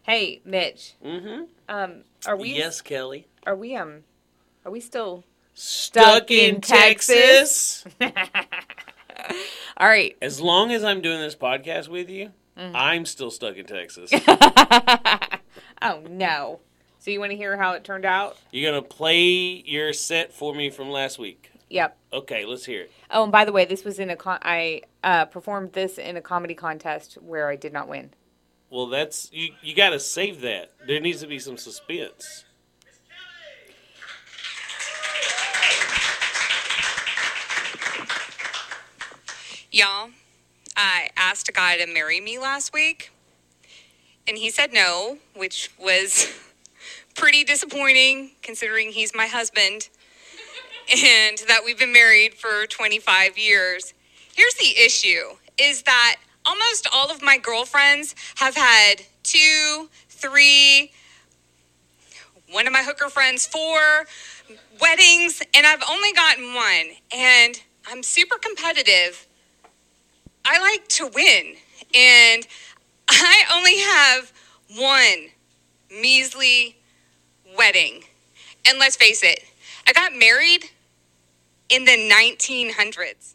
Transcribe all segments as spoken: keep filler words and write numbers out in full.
Hey, Mitch. Mm-hmm. Um, are we? Yes, Kelly. Are we? Um, are we still stuck, stuck in, in Texas? Texas? All right. As long as I'm doing this podcast with you, mm. I'm still stuck in Texas. Oh no! So you want to hear how it turned out? You're gonna play your set for me from last week. Yep. Okay, let's hear it. Oh, and by the way, this was in a con- I uh, performed this in a comedy contest where I did not win. Well, that's you. You got to save that. There needs to be some suspense. Y'all, I asked a guy to marry me last week, and he said no, which was pretty disappointing considering he's my husband and that we've been married for twenty-five years. Here's the issue, is that almost all of my girlfriends have had two, three, one of my hooker friends, four weddings, and I've only gotten one. And I'm super competitive. I like to win. And I only have one measly wedding. And let's face it, I got married in the nineteen hundreds.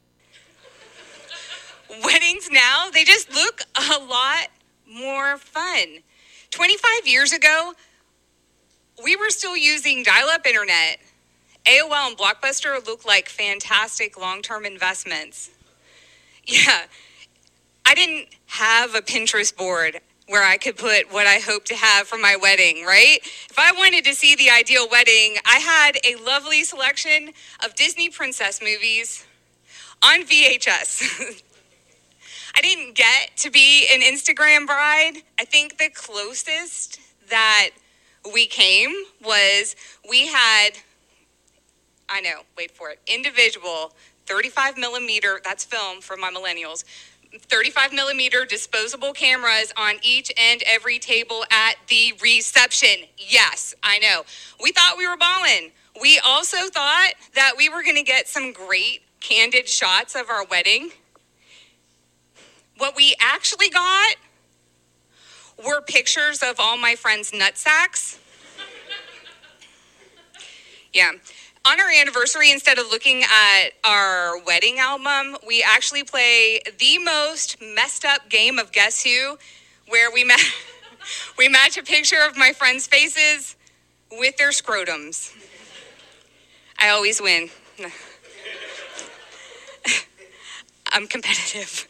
Weddings now, they just look a lot more fun. twenty-five years ago, we were still using dial-up internet. A O L and Blockbuster looked like fantastic long-term investments. Yeah, I didn't have a Pinterest board where I could put what I hoped to have for my wedding, right? If I wanted to see the ideal wedding, I had a lovely selection of Disney princess movies on V H S. I didn't get to be an Instagram bride. I think the closest that we came was we had, I know, wait for it, individual thirty-five millimeter, that's film for my millennials, thirty-five millimeter disposable cameras on each and every table at the reception. Yes, I know. We thought we were balling. We also thought that we were going to get some great candid shots of our wedding. What we actually got were pictures of all my friends' nutsacks. Yeah. On our anniversary, instead of looking at our wedding album, we actually play the most messed up game of Guess Who, where we, ma- we match a picture of my friends' faces with their scrotums. I always win. I'm competitive.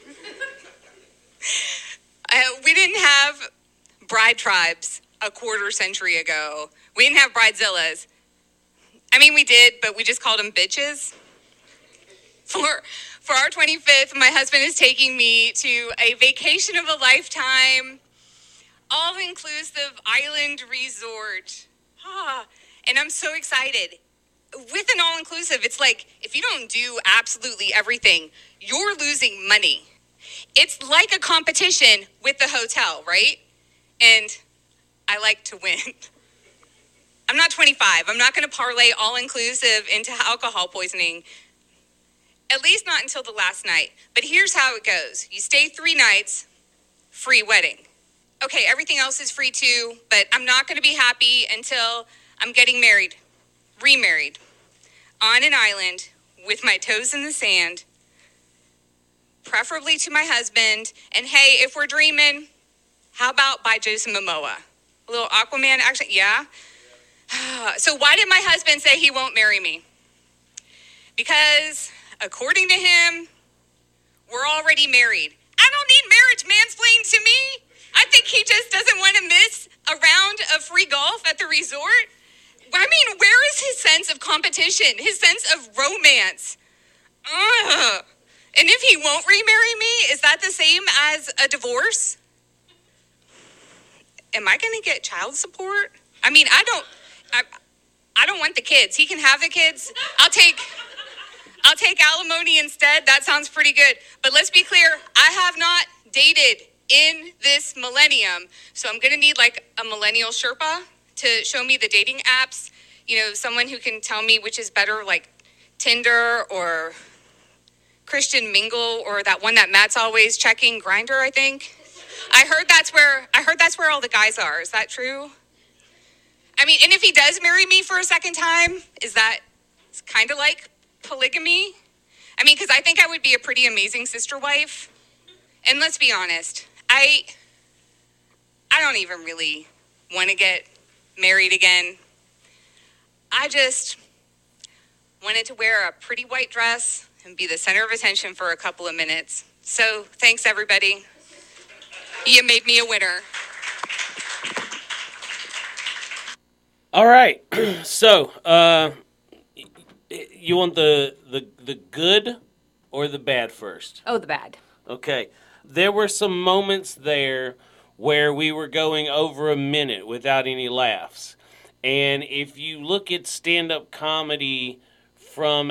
Uh, we didn't have bride tribes a quarter century ago. We didn't have bridezillas. I mean, we did, but we just called them bitches. For for our twenty-fifth, my husband is taking me to a vacation of a lifetime, all-inclusive island resort. Ah, and I'm so excited. With an all-inclusive, it's like, if you don't do absolutely everything, you're losing money. It's like a competition with the hotel, right? And I like to win. I'm not twenty-five. I'm not going to parlay all-inclusive into alcohol poisoning. At least not until the last night. But here's how it goes. You stay three nights, free wedding. Okay, everything else is free too, but I'm not going to be happy until I'm getting married, remarried, on an island with my toes in the sand, preferably to my husband. And hey, if we're dreaming, how about by Jason Momoa? A little Aquaman action, yeah? So why did my husband say he won't marry me? Because according to him, we're already married. I don't need marriage mansplained to me. I think he just doesn't want to miss a round of free golf at the resort. I mean, where is his sense of competition, his sense of romance? Ugh. And if he won't remarry me, is that the same as a divorce? Am I going to get child support? I mean, I don't, I, I don't want the kids. He can have the kids. I'll take, I'll take alimony instead. That sounds pretty good. But let's be clear. I have not dated in this millennium. So I'm going to need like a millennial Sherpa to show me the dating apps. You know, someone who can tell me which is better, like Tinder or Christian Mingle or that one that Matt's always checking, Grindr, I think. I heard that's where I heard that's where all the guys are. Is that true? I mean, and if he does marry me for a second time, is that kind of like polygamy? I mean, because I think I would be a pretty amazing sister wife. And let's be honest, I I don't even really want to get married again. I just wanted to wear a pretty white dress and be the center of attention for a couple of minutes. So thanks, everybody. You made me a winner. All right. So, uh, you want the, the the good or the bad first? Oh, the bad. Okay. There were some moments there where we were going over a minute without any laughs. And if you look at stand-up comedy from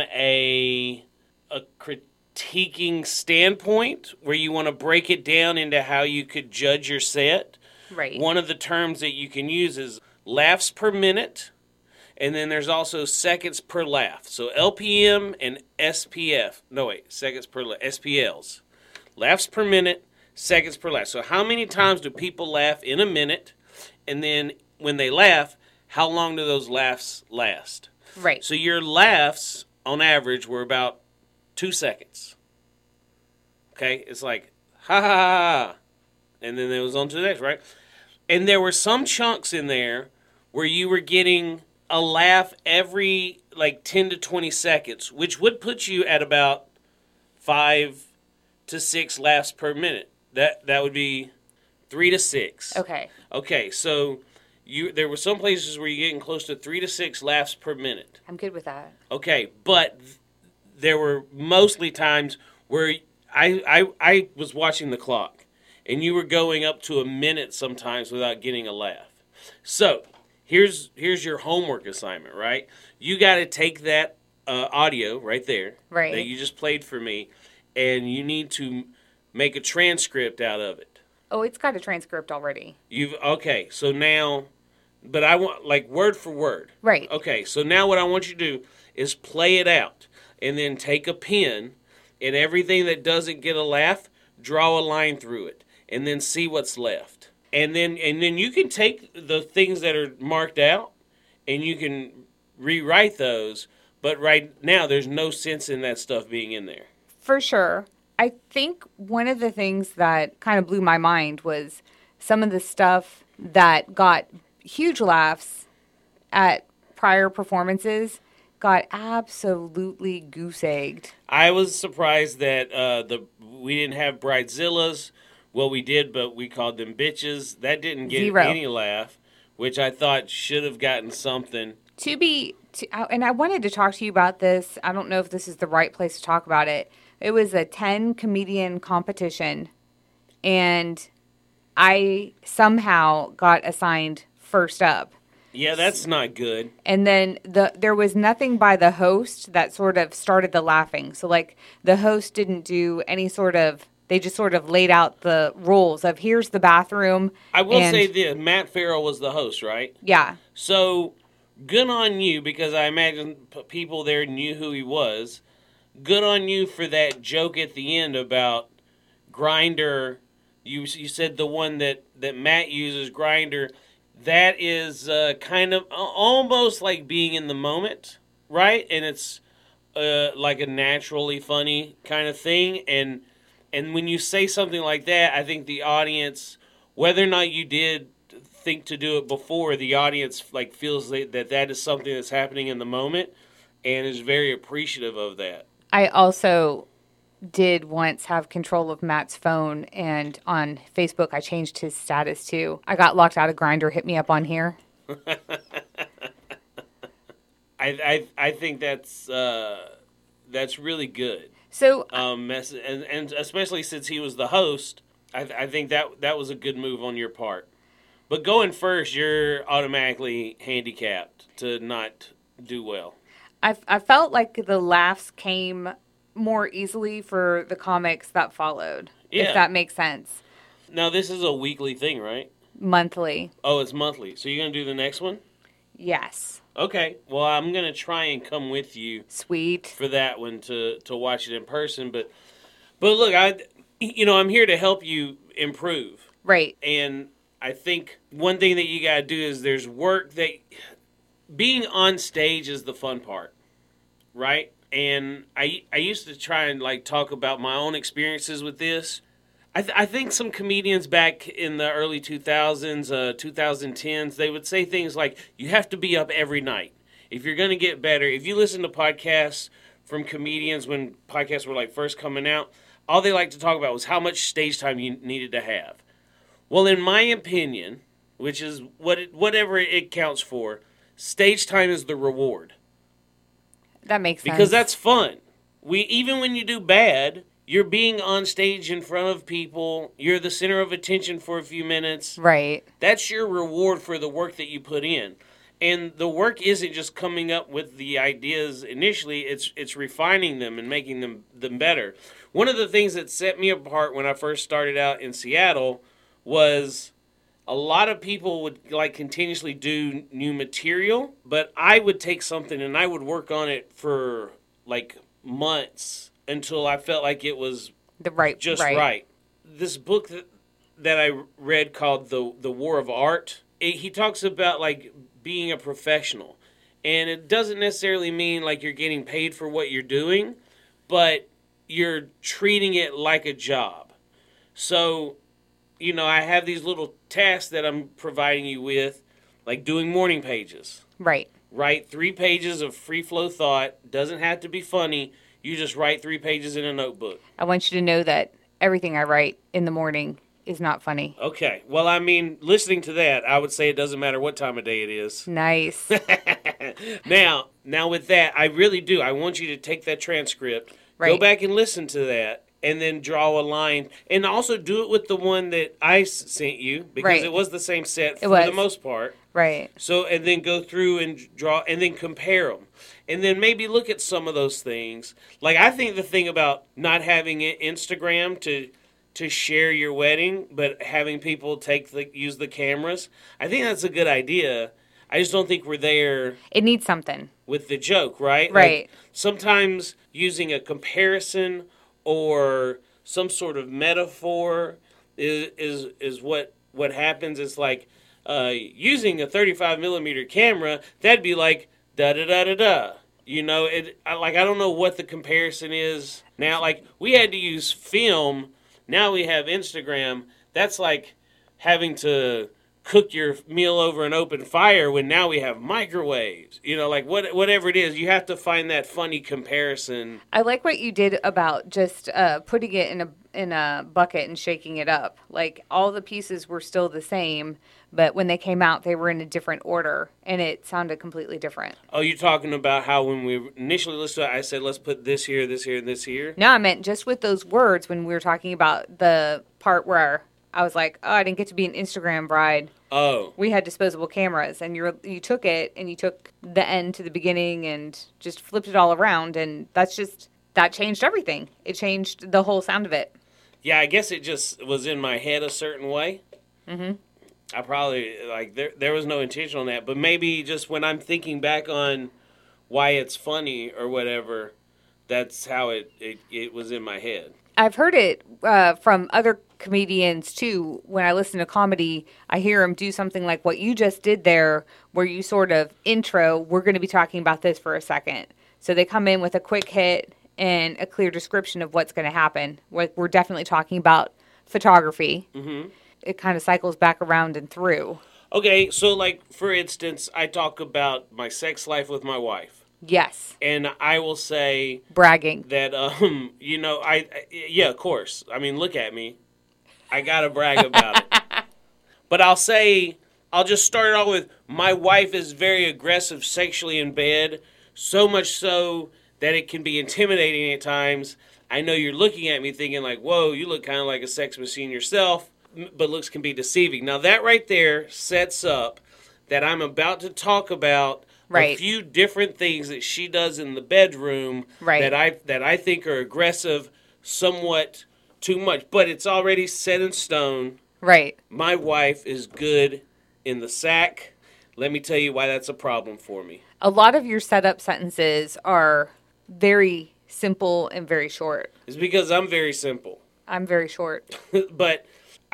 a a critiquing standpoint, where you want to break it down into how you could judge your set, Right. one of the terms that you can use is laughs per minute, and then there's also seconds per laugh. So L P M and S P F. No, wait, seconds per laugh. S P Ls. Laughs per minute, seconds per laugh. So how many times do people laugh in a minute? And then when they laugh, how long do those laughs last? Right. So your laughs, on average, were about two seconds. Okay? It's like, ha ha ha, ha. And then it was on to the next, right? And there were some chunks in there where you were getting a laugh every, like, ten to twenty seconds, which would put you at about five to six laughs per minute. That that would be three to six. Okay. Okay, so you there were some places where you're getting close to three to six laughs per minute. I'm good with that. Okay, but th- there were mostly times where I, I I was watching the clock, and you were going up to a minute sometimes without getting a laugh. So here's here's your homework assignment, right? You got to take that uh, audio right there Right. that you just played for me, and you need to make a transcript out of it. Oh, it's got a transcript already. You've okay, so now, but I want like word for word. Right. Okay, so now what I want you to do is play it out, and then take a pen, and everything that doesn't get a laugh, draw a line through it, and then see what's left. And then and then you can take the things that are marked out, and you can rewrite those. But right now, there's no sense in that stuff being in there. For sure. I think one of the things that kind of blew my mind was some of the stuff that got huge laughs at prior performances got absolutely goose-egged. I was surprised that uh, the we didn't have bridezillas. Well, we did, but we called them bitches. That didn't get Zero. any laugh, which I thought should have gotten something. To be, to, and I wanted to talk to you about this. I don't know if this is the right place to talk about it. It was a ten comedian competition, and I somehow got assigned first up. Yeah, that's not good. And then the there was nothing by the host that sort of started the laughing. So like the host didn't do any sort of, they just sort of laid out the rules of here's the bathroom. I will and, say this, Matt Farrell was the host, right? Yeah. So, good on you, because I imagine p- people there knew who he was. Good on you for that joke at the end about Grindr. You you said the one that, that Matt uses, Grindr. That is uh, kind of uh, almost like being in the moment, right? And it's uh, like a naturally funny kind of thing. And and when you say something like that, I think the audience, whether or not you did think to do it before, the audience like feels that that, that is something that's happening in the moment and is very appreciative of that. I also did once have control of Matt's phone, and on Facebook I changed his status to I got locked out of Grindr, hit me up on here. I, I I think that's uh, that's really good. So Um, and and especially since he was the host, I, I think that that was a good move on your part. But going first, you're automatically handicapped to not do well. I, I felt like the laughs came more easily for the comics that followed, Yeah. if that makes sense. Now, this is a weekly thing, right? Monthly. Oh, it's monthly. So you're going to do the next one? Yes. Okay. Well, I'm going to try and come with you Sweet. for that one to, to watch it in person. But, but look, I, you know, I'm here to help you improve. Right. And I think one thing that you got to do is there's work that being on stage is the fun part, right? And I I used to try and like talk about my own experiences with this. I, th- I think some comedians back in the early two thousands, uh, twenty tens, they would say things like, you have to be up every night. If you're going to get better, if you listen to podcasts from comedians when podcasts were like first coming out, all they like to talk about was how much stage time you needed to have. Well, in my opinion, which is what it, whatever it counts for, stage time is the reward. That makes sense. Because that's fun. We even when you do bad, you're being on stage in front of people. You're the center of attention for a few minutes. Right. That's your reward for the work that you put in. And the work isn't just coming up with the ideas initially. It's it's refining them and making them, them better. One of the things that set me apart when I first started out in Seattle was a lot of people would like continuously do new material, but I would take something and I would work on it for like months until I felt like it was the right just right. right. This book that, that I read called The The War of Art, it, he talks about like being a professional. And it doesn't necessarily mean like you're getting paid for what you're doing, but you're treating it like a job. So, you know, I have these little tasks that I'm providing you with, like doing morning pages. Right. Write three pages of free flow thought. Doesn't have to be funny. You just write three pages in a notebook. I want you to know that everything I write in the morning is not funny. Okay. Well, I mean, listening to that, I would say it doesn't matter what time of day it is. Nice. now, now with that, I really do. I want you to take that transcript, right. Go back and listen to that, and then draw a line. And also do it with the one that I s- sent you, because right. it was the same set for was. the most part. Right. So, and then go through and draw, and then compare them. And then maybe look at some of those things. Like, I think the thing about not having Instagram to to share your wedding, but having people take the use the cameras, I think that's a good idea. I just don't think we're there. It needs something. With the joke, right? Right. Like, sometimes using a comparison or some sort of metaphor is is, is what, what happens. It's like uh, using a thirty-five millimeter camera, that'd be like da-da-da-da-da. You know, it I, like I don't know what the comparison is now. Like, we had to use film. Now we have Instagram. That's like having to cook your meal over an open fire when now we have microwaves. You know, like what whatever it is, you have to find that funny comparison. I like what you did about just uh, putting it in a in a bucket and shaking it up. Like, all the pieces were still the same, but when they came out, they were in a different order, and it sounded completely different. Oh, you're talking about how when we initially listened to it, I said, let's put this here, this here, and this here? No, I meant just with those words when we were talking about the part where I was like, oh, I didn't get to be an Instagram bride. Oh. We had disposable cameras, and you you took it, and you took the end to the beginning and just flipped it all around, and that's just, that changed everything. It changed the whole sound of it. Yeah, I guess it just was in my head a certain way. Mm-hmm. I probably, like, there there was no intention on that. But maybe just when I'm thinking back on why it's funny or whatever, that's how it, it, it was in my head. I've heard it uh, from other comedians, too. When I listen to comedy, I hear them do something like what you just did there, where you sort of intro, we're going to be talking about this for a second. So they come in with a quick hit and a clear description of what's going to happen. We're, we're definitely talking about photography. Mm-hmm. It kind of cycles back around and through. Okay, so, like, for instance, I talk about my sex life with my wife. Yes. And I will say... bragging. That, um, you know, I, I yeah, of course. I mean, look at me. I gotta brag about it. But I'll say, I'll just start it off with, my wife is very aggressive sexually in bed, so much so that it can be intimidating at times. I know you're looking at me thinking like, whoa, you look kind of like a sex machine yourself, but looks can be deceiving. Now that right there sets up that I'm about to talk about right. a few different things that she does in the bedroom right. that I that I think are aggressive, somewhat too much, but it's already set in stone. Right. My wife is good in the sack. Let me tell you why that's a problem for me. A lot of your setup sentences are very simple and very short. It's because I'm very simple. I'm very short. But I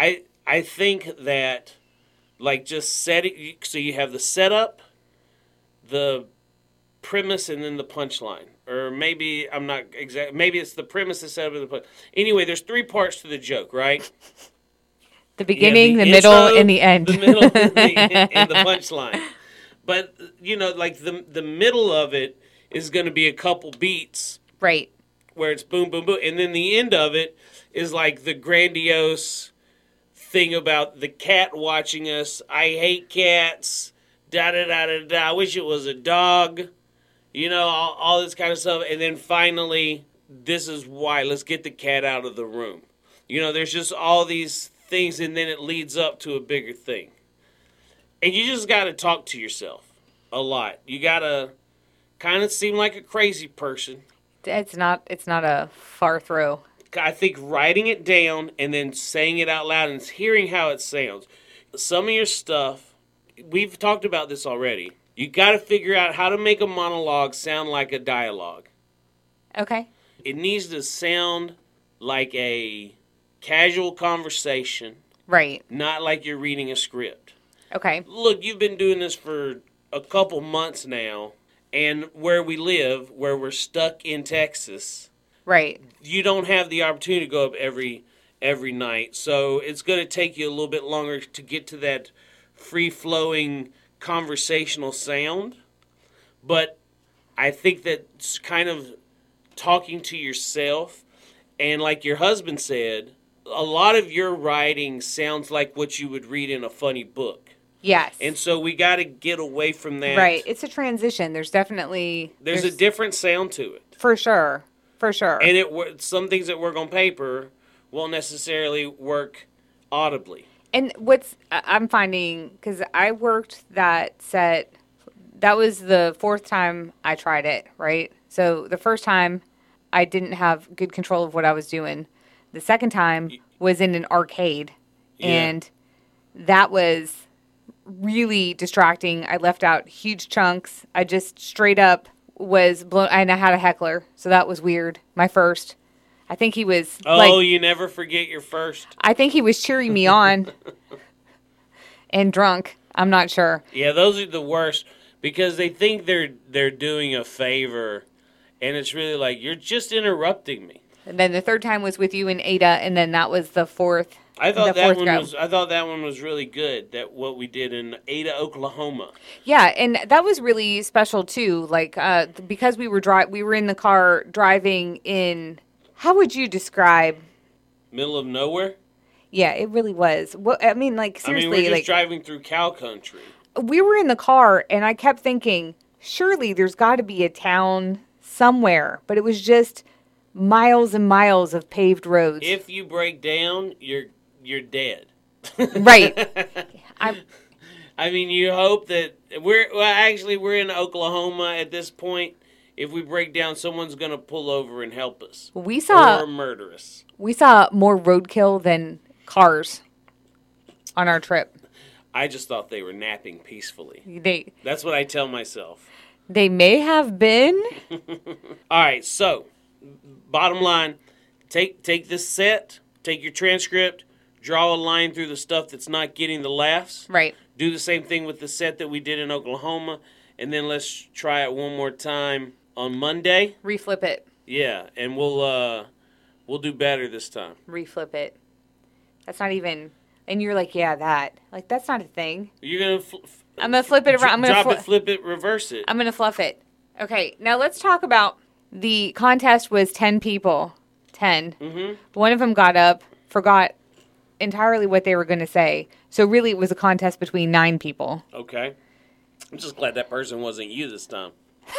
I think that, like, just setting, so you have the setup, the premise, and then the punchline. Or maybe, I'm not exact. Maybe it's the premise, the setup, and the punchline. Anyway, there's three parts to the joke, right? The beginning, the the, intro, middle, and the end. The middle and the, and the punchline. But, you know, like, the the middle of it is going to be a couple beats. Right. Where it's boom, boom, boom. And then the end of it is like the grandiose thing about the cat watching us. I hate cats. Da da da da da. I wish it was a dog. You know, all, all this kind of stuff. And then finally, this is why. Let's get the cat out of the room. You know, there's just all these things, and then it leads up to a bigger thing. And you just got to talk to yourself a lot. You got to kind of seem like a crazy person. It's not. It's not a far throw. I think writing it down and then saying it out loud and hearing how it sounds. Some of your stuff, we've talked about this already. You got to figure out how to make a monologue sound like a dialogue. Okay. It needs to sound like a casual conversation. Right. Not like you're reading a script. Okay. Look, you've been doing this for a couple months now, and where we live, where we're stuck in Texas, right, you don't have the opportunity to go up every every night. So it's going to take you a little bit longer to get to that free-flowing conversational sound. But I think that's kind of talking to yourself. And like your husband said, a lot of your writing sounds like what you would read in a funny book. Yes. And so we got to get away from that. Right. It's a transition. There's definitely... There's, there's a different sound to it. For sure. For sure. And it some things that work on paper won't necessarily work audibly. And what's I'm finding, because I worked that set, that was the fourth time I tried it, right? So the first time, I didn't have good control of what I was doing. The second time was in an arcade, yeah. And that was really distracting. I left out huge chunks. I just straight up was blown, and I had a heckler, so that was weird. My first. I think he was... Oh, like, you never forget your first. I think he was cheering me on and drunk. I'm not sure. Yeah, those are the worst because they think they're they're doing a favor, and it's really like, you're just interrupting me. And then the third time was with you and Ada, and then that was the fourth. I thought the that fourth one go. was. I thought that one was really good. That what we did in Ada, Oklahoma. Yeah, and that was really special too. Like uh, because we were dri- we were in the car driving in. How would you describe? Middle of nowhere. Yeah, it really was. What I mean, like seriously, I mean, we're just like driving through cow country. We were in the car, and I kept thinking, surely there's got to be a town somewhere, but it was just miles and miles of paved roads. If you break down, you're you're dead. Right. I I mean, you hope that we're well. Actually, we're in Oklahoma at this point. If we break down, someone's going to pull over and help us. We saw or murder us. We saw more roadkill than cars on our trip. I just thought they were napping peacefully. They That's what I tell myself. They may have been. All right, so bottom line, take take this set, take your transcript, draw a line through the stuff that's not getting the laughs. Right. Do the same thing with the set that we did in Oklahoma, and then let's try it one more time on Monday. Reflip it. Yeah, and we'll uh, we'll do better this time. Reflip it. That's not even. And you're like, yeah, that. Like, that's not a thing. You're gonna. Fl- f- I'm gonna flip it around. I'm gonna drop fl- it, flip it, reverse it. I'm gonna fluff it. Okay, now let's talk about the contest. Was ten people, ten. Mm-hmm. One of them got up, forgot entirely what they were going to say. So really, it was a contest between nine people. Okay, I'm just glad that person wasn't you this time.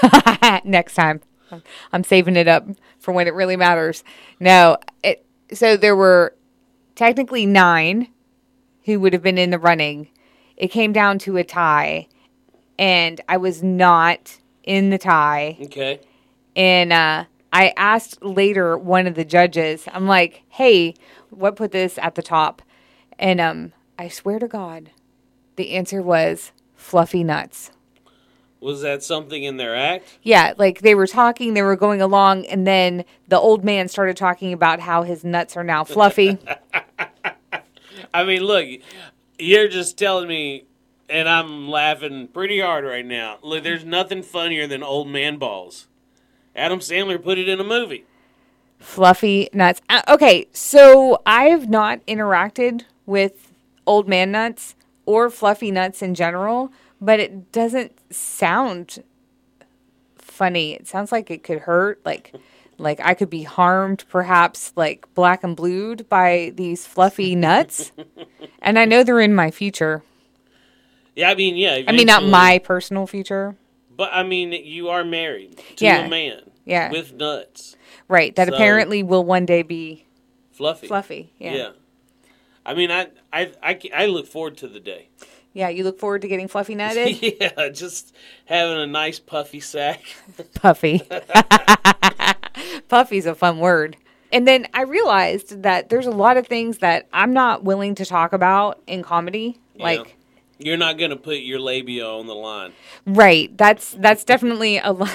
Next time, I'm saving it up for when it really matters. No, it. So there were technically nine who would have been in the running. It came down to a tie, and I was not in the tie. Okay. And uh, I asked later one of the judges, I'm like, hey, what put this at the top? And um, I swear to God, the answer was fluffy nuts. Was that something in their act? Yeah, like they were talking, they were going along, and then the old man started talking about how his nuts are now fluffy. I mean, look, you're just telling me, and I'm laughing pretty hard right now. Look, there's nothing funnier than old man balls. Adam Sandler put it in a movie. Fluffy nuts. Uh, okay, so I've not interacted with old man nuts or fluffy nuts in general, but it doesn't sound funny. It sounds like it could hurt, like like I could be harmed, perhaps like black and blued by these fluffy nuts. And I know they're in my future. Yeah, I mean, yeah. I mean, not my personal future. But, I mean, you are married to Yeah. a man Yeah. with nuts. Right, that So- apparently will one day be Fluffy. fluffy. Yeah. Yeah. I mean, I, I, I, I look forward to the day. Yeah, you look forward to getting fluffy nutted? Yeah, just having a nice puffy sack. Puffy. Puffy's a fun word. And then I realized that there's a lot of things that I'm not willing to talk about in comedy. Yeah. Like, You're not going to put your labia on the line. right. That's that's definitely a lot.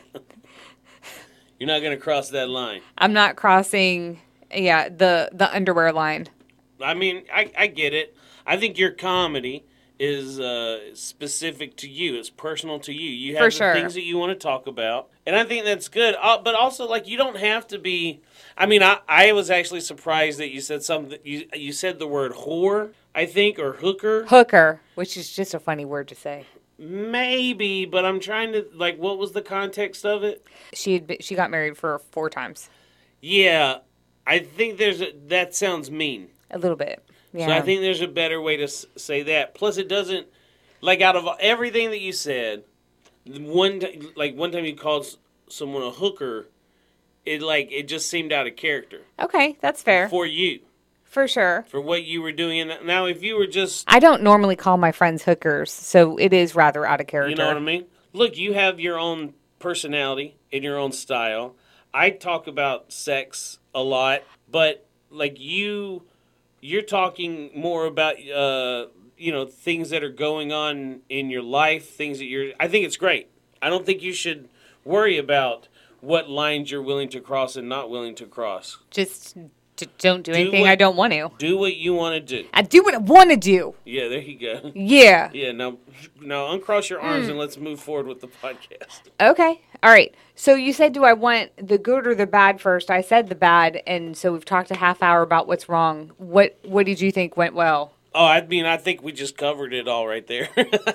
You're not going to cross that line. I'm not crossing, yeah, the, the underwear line. I mean, I, I get it. I think your comedy is uh, specific to you. It's personal to you. You have For the sure. things that you want to talk about. And I think that's good. Uh, but also, like, you don't have to be... I mean, I, I was actually surprised that you said something... You, you said the word whore, I think, or hooker. Hooker, which is just a funny word to say. Maybe, but I'm trying to... Like, what was the context of it? She had been, she got married for four times. Yeah, I think there's a... That sounds mean. A little bit. Yeah. So I think there's a better way to s- say that. Plus, it doesn't, like, out of everything that you said, one t- like one time you called s- someone a hooker, it like it just seemed out of character Okay, that's fair. for you, For sure. for what you were doing. And now, if you were just, I don't normally call my friends hookers, so it is rather out of character. you know what I mean? Look, you have your own personality and your own style. I talk about sex a lot, but like you. You're talking more about, uh, you know, things that are going on in your life, things that you're... I think it's great. I don't think you should worry about what lines you're willing to cross and not willing to cross. Just d- don't do Do anything what- I don't want to. Do what you want to do. I do what I want to do. Yeah, there you go. Yeah. Yeah, now, now uncross your arms and let's move forward with the podcast. Okay. All right. So you said, do I want the good or the bad first? I said the bad, and so we've talked a half hour about what's wrong. What What did you think went well? Oh, I mean, I think we just covered it all right there.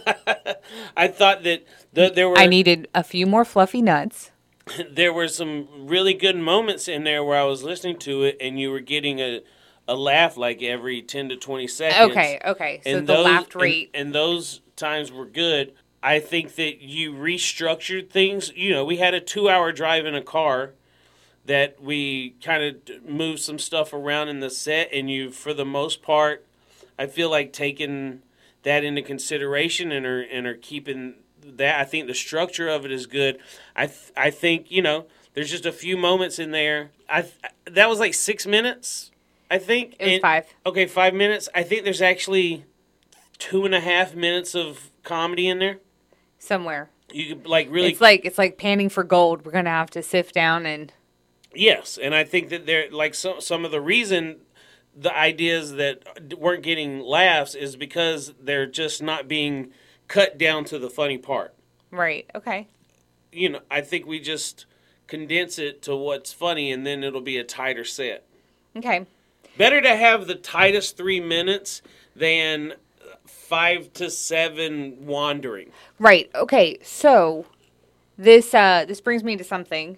I thought that the, there were... I needed a few more fluffy nuts. There were some really good moments in there where I was listening to it and you were getting a, a laugh like every ten to twenty seconds. Okay. Okay. So And the those- laugh rate. And, and those times were good. I think that you restructured things. You know, we had a two-hour drive in a car that we kind of moved some stuff around in the set, and you, for the most part, I feel like taking that into consideration and are and are keeping that. I think the structure of it is good. I th- I think, you know, there's just a few moments in there. I th- that was like six minutes, I think. It was And- five. Okay, five minutes. I think there's actually two and a half minutes of comedy in there. Somewhere. You could like really It's like it's like panning for gold. We're gonna have to sift down and yes, and I think that they're like some some of the reason the ideas that weren't getting laughs is because they're just not being cut down to the funny part. right. Okay. You know, I think we just condense it to what's funny, and then it'll be a tighter set. Okay. Better to have the tightest three minutes than five to seven wandering. Right. Okay. So this uh this brings me to something.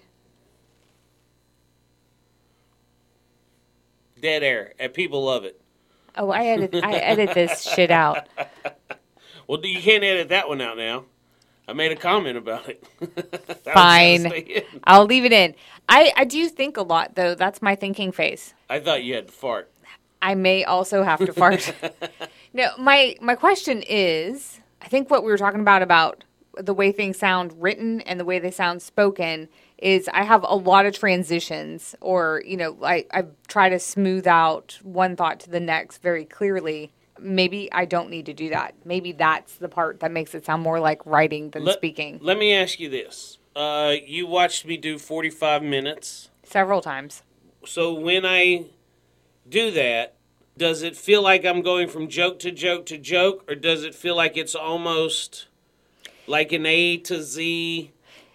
Dead air, and people love it. Oh, I edit I edit this shit out. Well, you can't edit that one out now. I made a comment about it. That was gonna Fine. stay in. I'll leave it in. I I do think a lot though. That's my thinking face. I thought you had to fart. I may also have to fart. No, my my question is, I think what we were talking about about the way things sound written and the way they sound spoken is I have a lot of transitions, or you know, I I try to smooth out one thought to the next very clearly. Maybe I don't need to do that. Maybe that's the part that makes it sound more like writing than Let, speaking. let me ask you this. Uh, you watched me do forty-five minutes. Several times. So when I do that, Does it feel like I'm going from joke to joke to joke, or does it feel like it's almost like an A to Z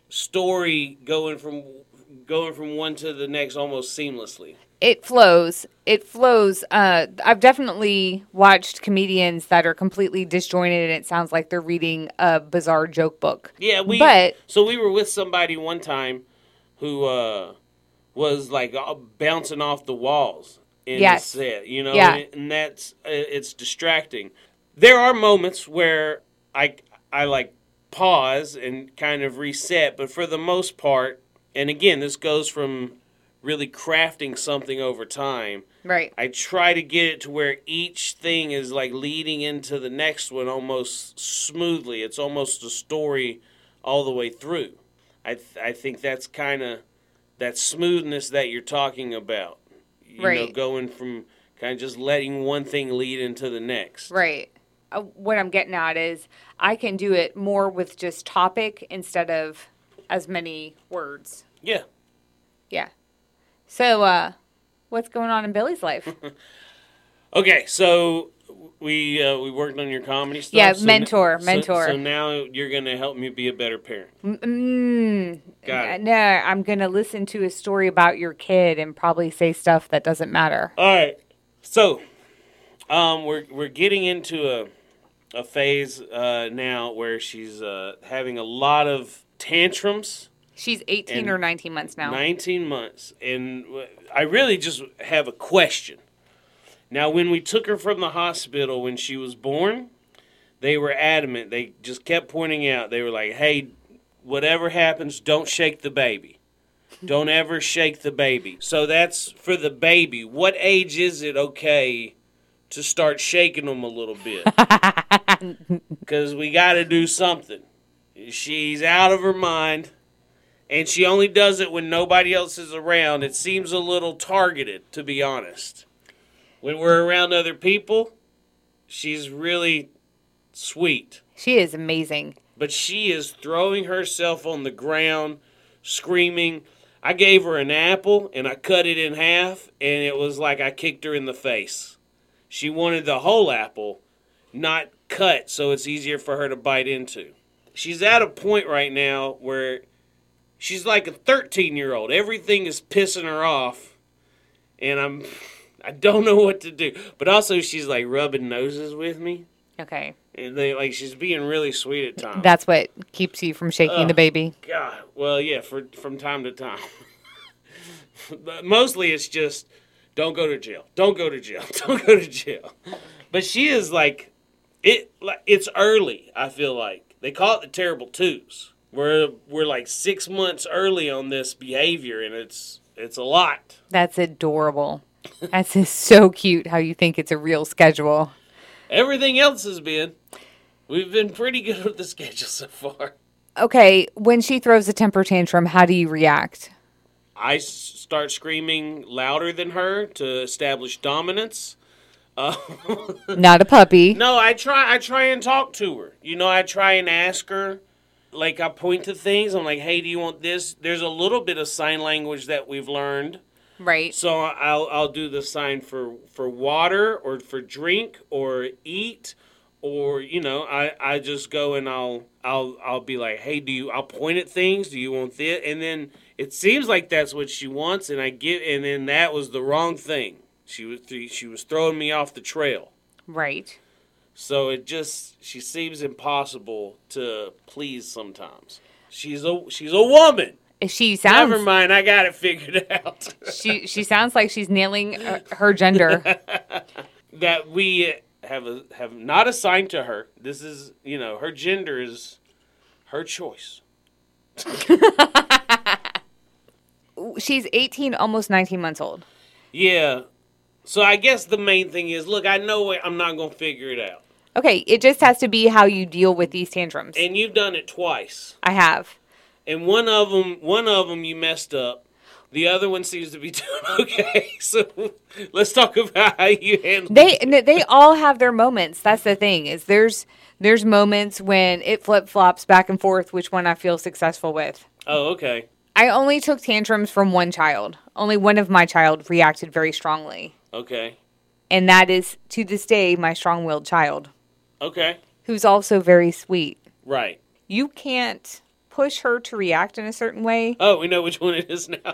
story going from going from one to the next almost seamlessly? It flows. It flows. Uh, I've definitely watched comedians that are completely disjointed, and it sounds like they're reading a bizarre joke book. Yeah, we. But so we were with somebody one time who uh, was like uh, bouncing off the walls in Yes. the set, you know, Yeah. and, and that's uh, it's distracting. There are moments where I I like pause and kind of reset, but for the most part, and again, this goes from really crafting something over time. right, I try to get it to where each thing is like leading into the next one almost smoothly. It's almost a story all the way through. I th- I think that's kind of that smoothness that you're talking about. You know, Right. going from kind of just letting one thing lead into the next. right. Uh, what I'm getting at is I can do it more with just topic instead of as many words. Yeah. Yeah. So, uh, what's going on in Billy's life? Okay, so we uh, we worked on your comedy stuff. Yeah, so mentor, so- mentor. So, now you're going to help me be a better parent. Mm, Got it. No, I'm going to listen to a story about your kid and probably say stuff that doesn't matter. All right. So, um, we're we're getting into a a phase uh, now where she's uh, having a lot of tantrums. She's eighteen And or nineteen months now. nineteen months, and I really just have a question. Now, when we took her from the hospital when she was born, they were adamant. They just kept pointing out. They were like, "Hey, whatever happens, don't shake the baby. Don't ever shake the baby." So that's for the baby. What age is it okay to start shaking them a little bit? Because we got to do something. She's out of her mind, and she only does it when nobody else is around. It seems a little targeted, to be honest. When we're around other people, she's really sweet. She is amazing. But she is throwing herself on the ground, screaming. I gave her an apple, and I cut it in half, and it was like I kicked her in the face. She wanted the whole apple, not cut, so it's easier for her to bite into. She's at a point right now where she's like a thirteen-year-old. Everything is pissing her off, and I'm, I don't know what to do. But also, she's like rubbing noses with me, Okay. and they like she's being really sweet at times. That's what keeps you from shaking the Ugh. baby. God, well, yeah, for from time to time. But mostly, it's just don't go to jail, don't go to jail, don't go to jail. But she is like, it. Like it's early. I feel like they call it the terrible twos. We're we're like six months early on this behavior, and it's it's a lot. That's adorable. That's just so cute how you think it's a real schedule. Everything else has been. We've been pretty good with the schedule so far. Okay, when she throws a temper tantrum, how do you react? I s- start screaming louder than her to establish dominance. Uh, Not a puppy. no, I try. I try and talk to her. You know, I try and ask her. Like I point to things. I'm like, "Hey, do you want this?" There's a little bit of sign language that we've learned. Right. So I'll I'll do the sign for, for water or for drink or eat, or you know I, I just go and I'll I'll I'll be like, hey, do you I'll point at things, do you want this? And then it seems like that's what she wants, and I give and then that was the wrong thing. She was she was throwing me off the trail. Right. So it just she seems impossible to please sometimes. She's a she's a woman. She sounds. Never mind, I got it figured out. She she sounds like she's nailing uh, her gender. That we have a, have not assigned to her. This is, you know, her gender is her choice. She's eighteen, almost nineteen months old. Yeah. So I guess the main thing is, look, I know I'm not going to figure it out. Okay, it just has to be how you deal with these tantrums. And you've done it twice. I have. And one of them, one of them you messed up. The other one seems to be doing okay. So let's talk about how you handle They n- they all have their moments. That's the thing. Is there's there's moments when it flip flops back and forth which one I feel successful with. Oh, okay. I only took tantrums from one child. Only one of my child reacted very strongly. Okay. And that is, to this day, my strong-willed child. Okay. Who's also very sweet. Right. You can't push her to react in a certain way. Oh, we know which one it is now.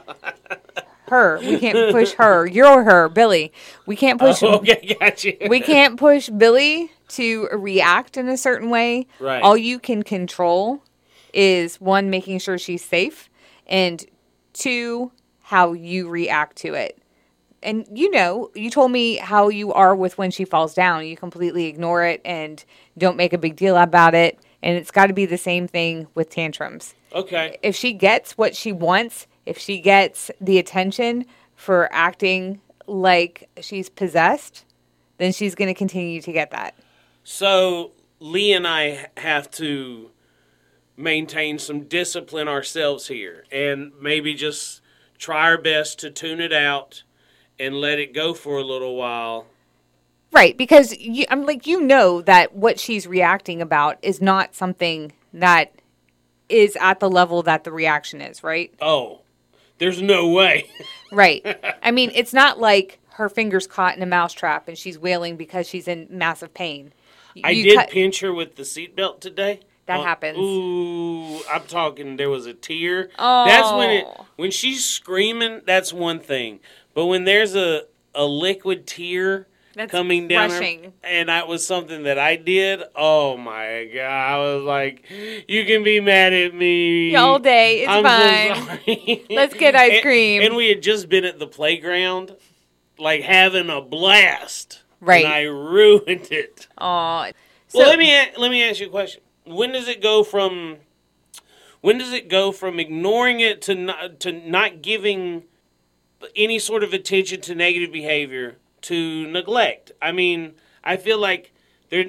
Her. We can't push her. You're her, Billy. We can't push... Oh, okay, gotcha. We can't push Billy to react in a certain way. Right. All you can control is, one, making sure she's safe, and two, how you react to it. And you know, you told me how you are with when she falls down. You completely ignore it and don't make a big deal about it. And it's got to be the same thing with tantrums. Okay. If she gets what she wants, if she gets the attention for acting like she's possessed, then she's going to continue to get that. So Lee and I have to maintain some discipline ourselves here and maybe just try our best to tune it out and let it go for a little while. Right, because you, I'm like, you know that what she's reacting about is not something that is at the level that the reaction is, right? Oh, there's no way. Right. I mean, it's not like her finger's caught in a mousetrap and she's wailing because she's in massive pain. I You did cut- pinch her with the seatbelt today. That Uh, happens. Ooh, I'm talking. There was a tear. Oh. That's when it. When she's screaming, that's one thing. But when there's a a liquid tear That's coming down, her, rushing. and that was something that I did. Oh my god! I was like, "You can be mad at me all day. It's I'm fine. So sorry. Let's get ice And- cream. And we had just been at the playground, like having a blast. Right. And I ruined it. Aw. So, Well, let me a- let me ask you a question. When does it go from when does it go from ignoring it to not, to not giving any sort of attention to negative behavior to neglect? I mean, I feel like there.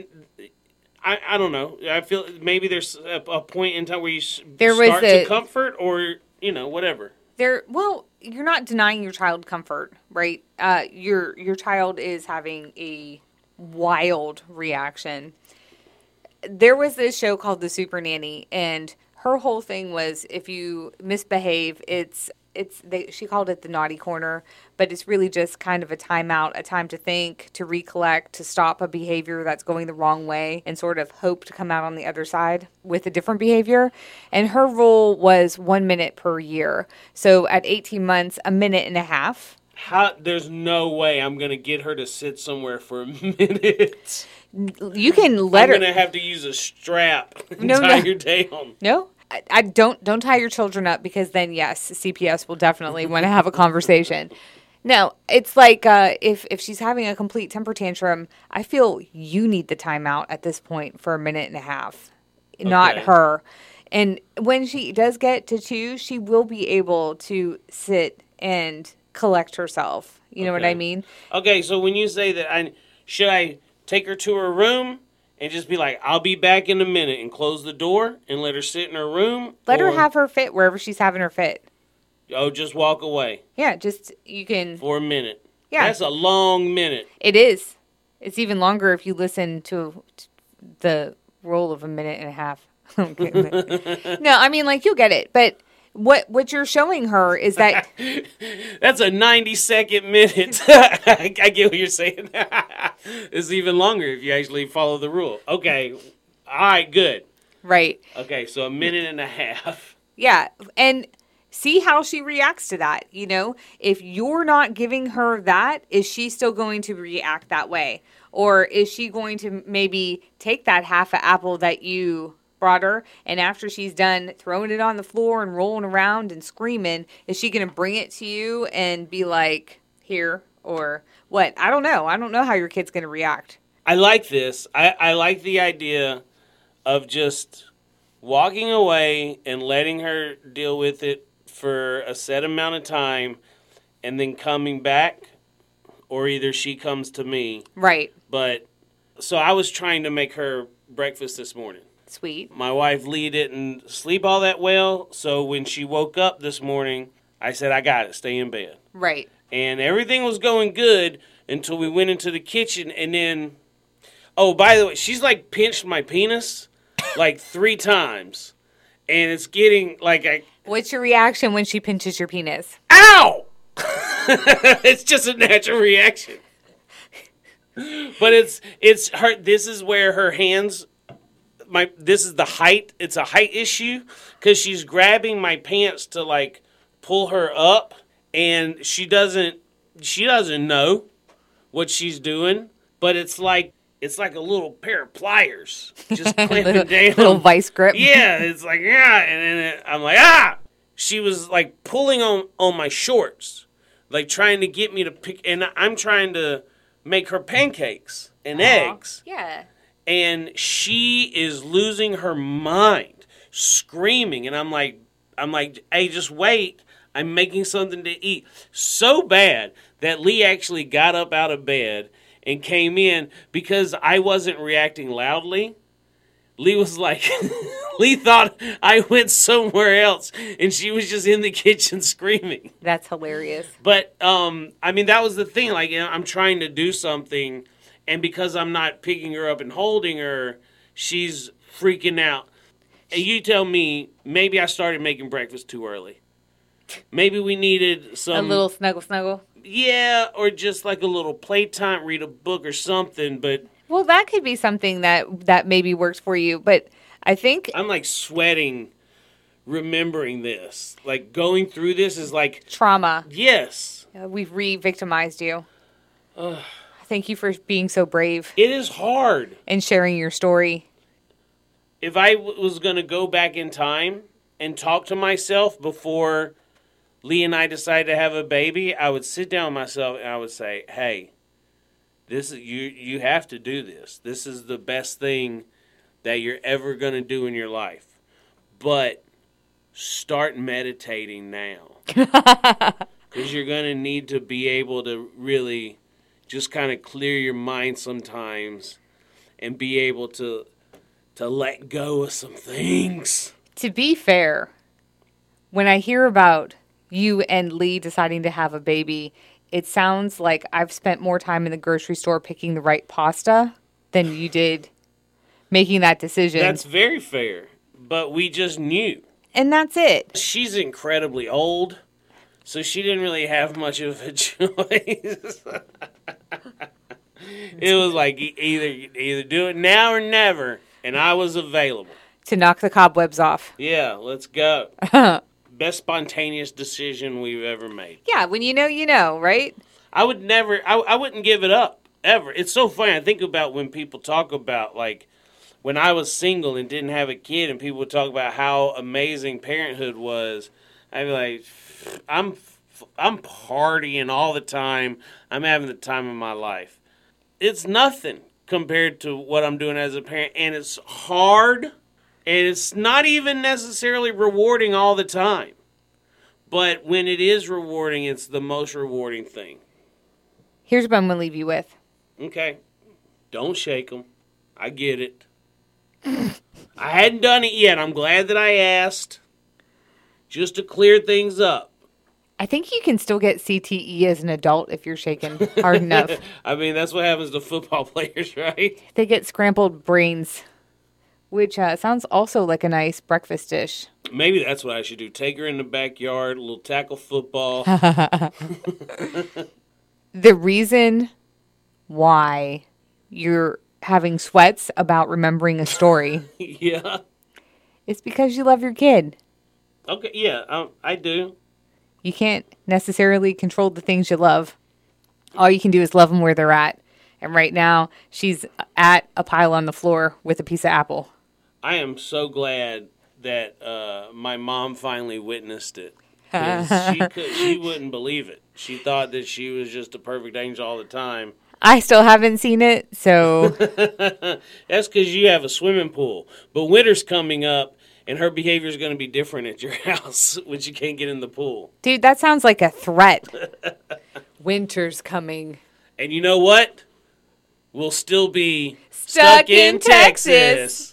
I, I don't know. I feel maybe there's a, a point in time where you s- There was start a- to comfort, or you know, whatever. there, well, you're not denying your child comfort, right? Uh, your your child is having a wild reaction. There was this show called The Super Nanny, and her whole thing was if you misbehave, it's it's they, she called it the naughty corner, but it's really just kind of a timeout, a time to think, to recollect, to stop a behavior that's going the wrong way, and sort of hope to come out on the other side with a different behavior. And her rule was one minute per year. So at eighteen months, a minute and a half. How there's no way I'm gonna get her to sit somewhere for a minute. You can let I'm her. gonna have to use a strap and No, tie no. her down. No, I, I don't. Don't tie your children up, because then yes, C P S will definitely want to have a conversation. No, it's like uh, if if she's having a complete temper tantrum, I feel you need the timeout at this point for a minute and a half, not Okay. her. And when she does get to two, she will be able to sit and collect herself. You know what Okay. I mean? Okay, so when you say that, I should I take her to her room and just be like, "I'll be back in a minute," and close the door and let her sit in her room? Let her Or- have her fit wherever she's having her fit. Oh, just walk away Yeah, just you can. for a minute. Yeah. That's a long minute. It is. It's even longer if you listen to t- the roll of a minute and a half. Okay, but- no, I mean, like, you'll get it. But what what you're showing her is that That's a ninety second minute. I get what you're saying. It's even longer if you actually follow the rule. Okay. All right, good. right, Okay, so a minute and a half. yeah, and see how she reacts to that. You know, if you're not giving her that, is she still going to react that way, or is she going to maybe take that half a apple that you brought her, and after she's done throwing it on the floor and rolling around and screaming, is she going to bring it to you and be like, here, or what? I don't know. I don't know how your kid's going to react. I like this. I, I like the idea of just walking away and letting her deal with it for a set amount of time and then coming back, or either she comes to me. Right. But so I was trying to make her breakfast this morning. Sweet. My wife Lee didn't sleep all that well, so when she woke up this morning, I said, "I got it, stay in bed." Right. And everything was going good until we went into the kitchen, and then, oh, by the way, she's like pinched my penis like three times, and it's getting like, I, What's your reaction when she pinches your penis? ow! It's just a natural reaction. But it's it's her. This is where her hands. My this is the height. It's a height issue because she's grabbing my pants to like pull her up, and she doesn't. She doesn't know what she's doing, but it's like it's like a little pair of pliers just clamping little, down. Little vice grip. Yeah, it's like yeah, and then it, I'm like ah. She was like pulling on on my shorts, like trying to get me to pick, and I'm trying to make her pancakes and Aww. eggs. Yeah. And she is losing her mind, screaming, and I'm like, I'm like, hey, just wait. I'm making something to eat. So bad that Lee actually got up out of bed and came in because I wasn't reacting loudly. Lee was like, Lee thought I went somewhere else, and she was just in the kitchen screaming. That's hilarious. But, um, I mean, that was the thing. Like, you know, I'm trying to do something, and because I'm not picking her up and holding her, she's freaking out. And you tell me, maybe I started making breakfast too early. Maybe we needed some... A little snuggle snuggle? Yeah, or just like a little playtime, read a book or something, but... Well, that could be something that, that maybe works for you, but I think... I'm like sweating remembering this. Like, going through this is like... Trauma. Yes. Uh, we've re-victimized you. Ugh. Thank you for being so brave. It is hard. And sharing your story. If I w- was going to go back in time and talk to myself before Lee and I decided to have a baby, I would sit down with myself and I would say, hey, this is you you have to do this. This is the best thing that you're ever going to do in your life. But start meditating now. Because you're going to need to be able to really... just kind of clear your mind sometimes and be able to to let go of some things. To be fair, when I hear about you and Lee deciding to have a baby, it sounds like I've spent more time in the grocery store picking the right pasta than you did making that decision. That's very fair, but we just knew. And that's it. She's incredibly old, so she didn't really have much of a choice. It was like either either do it now or never, and I was available. To knock the cobwebs off. Yeah, let's go. Best spontaneous decision we've ever made. Yeah, when you know, you know, right? I would never, I, I wouldn't give it up, ever. It's so funny. I think about when people talk about, like, when I was single and didn't have a kid, and people would talk about how amazing parenthood was. I'd be like, I'm, I'm partying all the time. I'm having the time of my life. It's nothing compared to what I'm doing as a parent, and it's hard, and it's not even necessarily rewarding all the time. But when it is rewarding, it's the most rewarding thing. Here's what I'm going to leave you with. Okay. Don't shake them. I get it. I hadn't done it yet. I'm glad that I asked. Just to clear things up. I think you can still get C T E as an adult if you're shaken hard enough. I mean, that's what happens to football players, right? They get scrambled brains, which uh, sounds also like a nice breakfast dish. Maybe that's what I should do. Take her in the backyard, a little tackle football. The reason why you're having sweats about remembering a story Yeah. is because you love your kid. Okay, yeah, um, I do. You can't necessarily control the things you love. All you can do is love them where they're at. And right now, she's at a pile on the floor with a piece of apple. I am so glad that uh, my mom finally witnessed it. 'Cause she, could, she wouldn't believe it. She thought that she was just a perfect angel all the time. I still haven't seen it, so... That's because you have a swimming pool. But winter's coming up, and her behavior is going to be different at your house when she can't get in the pool. Dude, that sounds like a threat. Winter's coming. And you know what? We'll still be Stuck, stuck in, in Texas. Texas.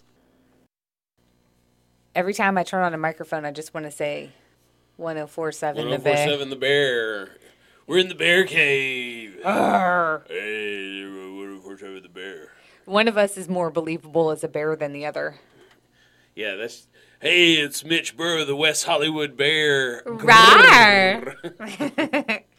Every time I turn on a microphone, I just want to say one oh four point seven The Bear. one oh four point seven The Bear. We're in the bear cave. Arr. Hey, one oh four point seven The Bear. One of us is more believable as a bear than the other. Yeah, that's... Hey, it's Mitch Burr, the West Hollywood Bear. Rawr.